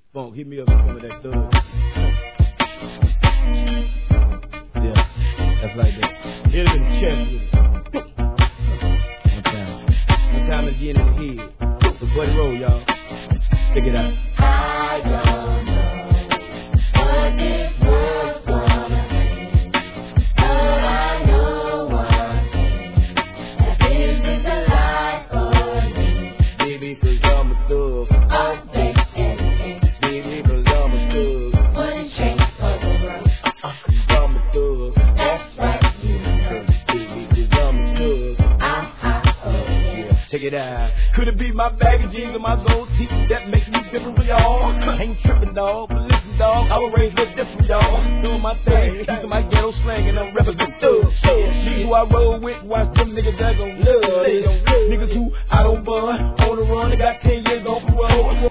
Funk, hit me up with some of that thug. Yeah, that's like that. Hit him in the chest with it. One time again in the head. So buddy roll, y'all. Check it out. I don't know what this world's gonna bring, but I know one thing, that this is the life for me. Baby, 'cause I'm a thug. All day, every day, Baby, 'cause I'm a thug. wouldn't change for the world. 'Cause I'm a thug. That's right, you know. Baby, 'cause I'm a thug. I'm hot, oh yeah. Check it out. Could it be my baggy jeans or my gold teeth that make me different with y'all? Ain't tripping, dog, but listen, dog, I was raised with different, y'all. Doing my thing, using my ghetto slang, and I'm representing thugs. See who I roll with, watch them niggas that gon' love. Niggas who I don't